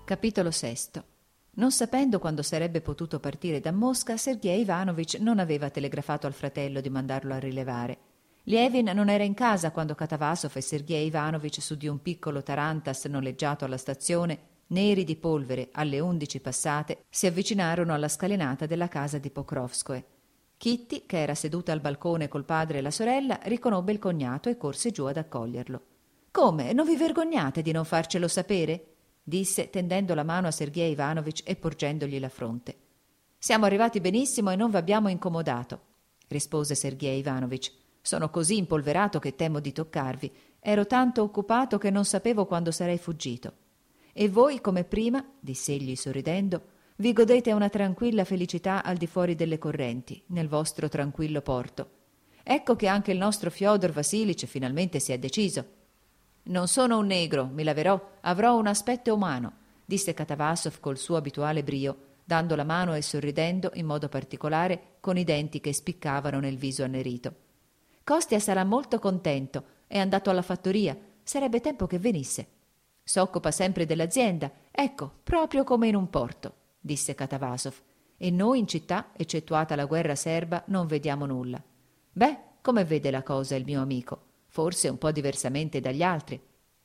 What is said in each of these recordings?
Capitolo sesto. Non sapendo quando sarebbe potuto partire da Mosca, Sergej Ivanovich non aveva telegrafato al fratello di mandarlo a rilevare. Lievin non era in casa quando Katavasov e Sergej Ivanovich, su di un piccolo tarantas noleggiato alla stazione, neri di polvere, alle 11 passate, si avvicinarono alla scalinata della casa di Pokrovskoe. Kitty, che era seduta al balcone col padre e la sorella, riconobbe il cognato e corse giù ad accoglierlo. «Come? Non vi vergognate di non farcelo sapere?» disse, tendendo la mano a Sergej Ivanovich e porgendogli la fronte. «Siamo arrivati benissimo e non v'abbiamo incomodato», rispose Sergej Ivanovich. «Sono così impolverato che temo di toccarvi. Ero tanto occupato che non sapevo quando sarei fuggito. E voi, come prima, disse egli sorridendo, vi godete una tranquilla felicità al di fuori delle correnti, nel vostro tranquillo porto. Ecco che anche il nostro Fyodor Vasilitch finalmente si è deciso. «Non sono un negro, mi laverò, avrò un aspetto umano», disse Katavasov col suo abituale brio, dando la mano e sorridendo in modo particolare con i denti che spiccavano nel viso annerito. «Kostia sarà molto contento, è andato alla fattoria, sarebbe tempo che venisse. S'occupa sempre dell'azienda, ecco, proprio come in un porto», disse Katavasov, «e noi in città, eccettuata la guerra serba, non vediamo nulla. Beh, come vede la cosa il mio amico? Forse un po' diversamente dagli altri».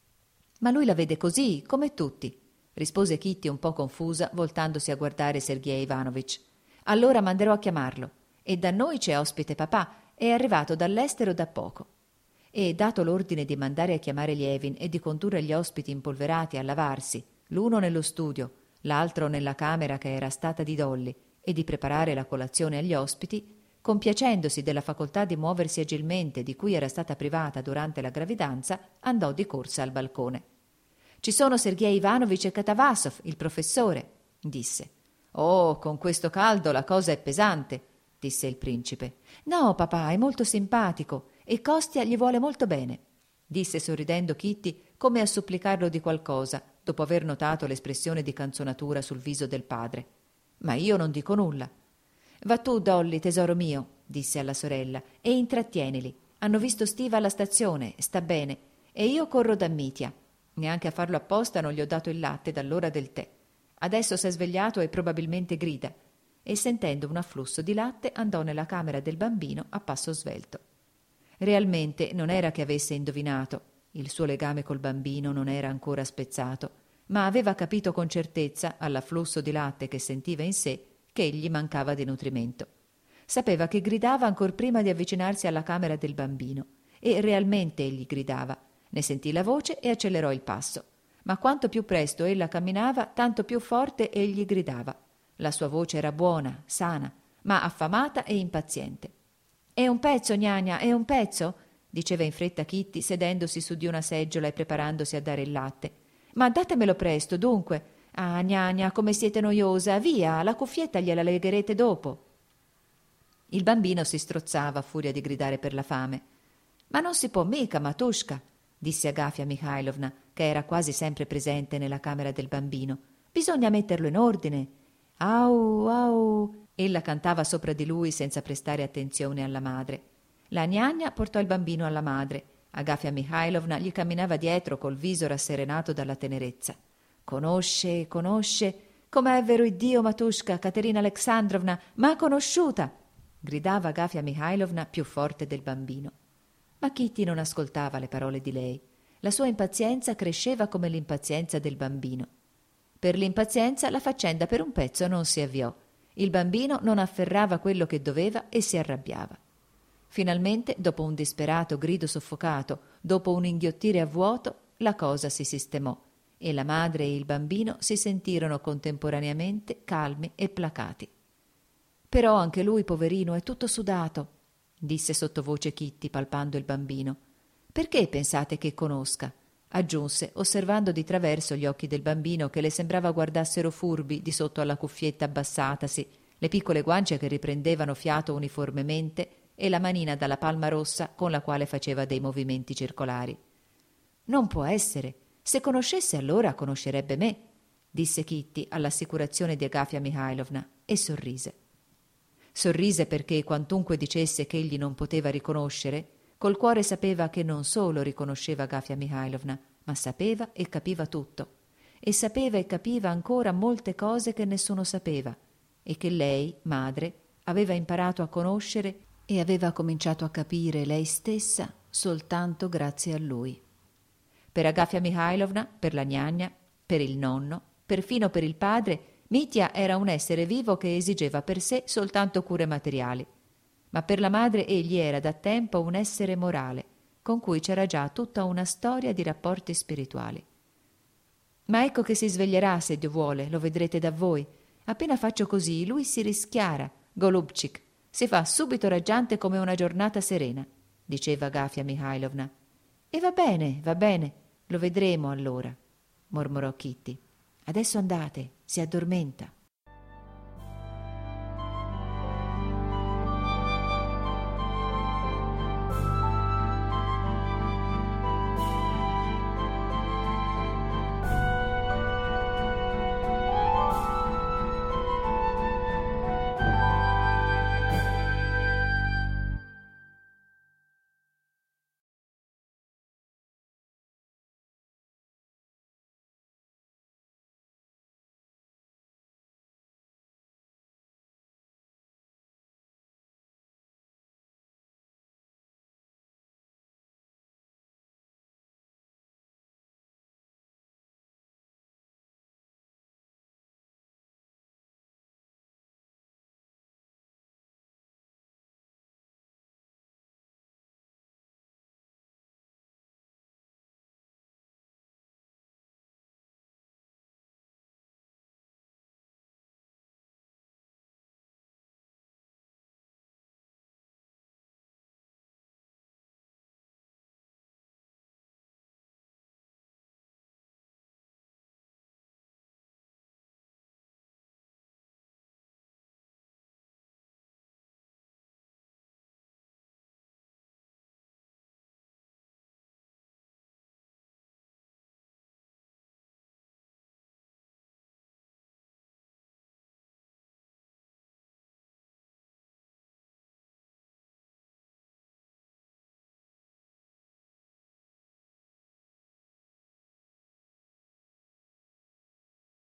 «Ma lui la vede così, come tutti», rispose Kitty un po' confusa, voltandosi a guardare Sergej Ivanovich. «Allora manderò a chiamarlo. E da noi c'è ospite papà, è arrivato dall'estero da poco». E, dato l'ordine di mandare a chiamare Lievin e di condurre gli ospiti impolverati a lavarsi, l'uno nello studio, l'altro nella camera che era stata di Dolly, e di preparare la colazione agli ospiti, compiacendosi della facoltà di muoversi agilmente di cui era stata privata durante la gravidanza, andò di corsa al balcone. «Ci sono Sergej Ivanovich e Katavasov, il professore», disse. «Oh, con questo caldo la cosa è pesante», disse il principe. «No, papà, è molto simpatico e Kostia gli vuole molto bene», disse sorridendo Kitty come a supplicarlo di qualcosa, dopo aver notato l'espressione di canzonatura sul viso del padre. «Ma io non dico nulla». «Va tu, Dolly, tesoro mio», disse alla sorella, «e intrattienili. Hanno visto Steve alla stazione, sta bene, e io corro da Mitya. Neanche a farlo apposta non gli ho dato il latte dall'ora del tè. Adesso s'è svegliato e probabilmente grida». E sentendo un afflusso di latte andò nella camera del bambino a passo svelto. Realmente non era che avesse indovinato, il suo legame col bambino non era ancora spezzato, ma aveva capito con certezza, all'afflusso di latte che sentiva in sé, che egli mancava di nutrimento. Sapeva che gridava ancor prima di avvicinarsi alla camera del bambino, e realmente egli gridava. Ne sentì la voce e accelerò il passo. Ma quanto più presto ella camminava, tanto più forte egli gridava. La sua voce era buona, sana, ma affamata e impaziente. «È un pezzo, gnagna, è un pezzo?» diceva in fretta Kitty, sedendosi su di una seggiola e preparandosi a dare il latte. «Ma datemelo presto, dunque. Ah, gnagna, come siete noiosa! Via, la cuffietta gliela legherete dopo». Il bambino si strozzava a furia di gridare per la fame. «Ma non si può mica, Matushka», disse Agafia Mikhailovna, che era quasi sempre presente nella camera del bambino. «Bisogna metterlo in ordine». «Au, au», ella cantava sopra di lui senza prestare attenzione alla madre. La gnagna portò il bambino alla madre. Agafia Mikhailovna gli camminava dietro col viso rasserenato dalla tenerezza. «Conosce, com'è vero Iddio, Matushka, Caterina Alexandrovna, m'ha conosciuta!» gridava Agafia Mikhailovna più forte del bambino. Ma Kitty non ascoltava le parole di lei. La sua impazienza cresceva come l'impazienza del bambino. Per l'impazienza la faccenda per un pezzo non si avviò. Il bambino non afferrava quello che doveva e si arrabbiava. Finalmente, dopo un disperato grido soffocato, dopo un inghiottire a vuoto, la cosa si sistemò e la madre e il bambino si sentirono contemporaneamente calmi e placati. «Però anche lui, poverino, è tutto sudato», disse sottovoce Kitty palpando il bambino. «Perché pensate che conosca?» aggiunse, osservando di traverso gli occhi del bambino che le sembrava guardassero furbi di sotto alla cuffietta abbassatasi, le piccole guance che riprendevano fiato uniformemente e la manina dalla palma rossa con la quale faceva dei movimenti circolari. «Non può essere. Se conoscesse allora conoscerebbe me», disse Kitty all'assicurazione di Agafia Mikhailovna e sorrise. Sorrise perché, quantunque dicesse che egli non poteva riconoscere, col cuore sapeva che non solo riconosceva Agafia Mikhailovna, ma sapeva e capiva tutto. e sapeva e capiva ancora molte cose che nessuno sapeva e che lei, madre, aveva imparato a conoscere e aveva cominciato a capire lei stessa soltanto grazie a lui. Per Agafia Mikhailovna, per la gnagna, per il nonno, perfino per il padre, Mitya era un essere vivo che esigeva per sé soltanto cure materiali. Ma per la madre egli era da tempo un essere morale, con cui c'era già tutta una storia di rapporti spirituali. Ma ecco che si sveglierà, se Dio vuole, lo vedrete da voi. Appena faccio così, lui si rischiara, Golubčík, si fa subito raggiante come una giornata serena, diceva Agafia Mikhailovna. E va bene, lo vedremo allora, mormorò Kitty. Adesso andate, si addormenta.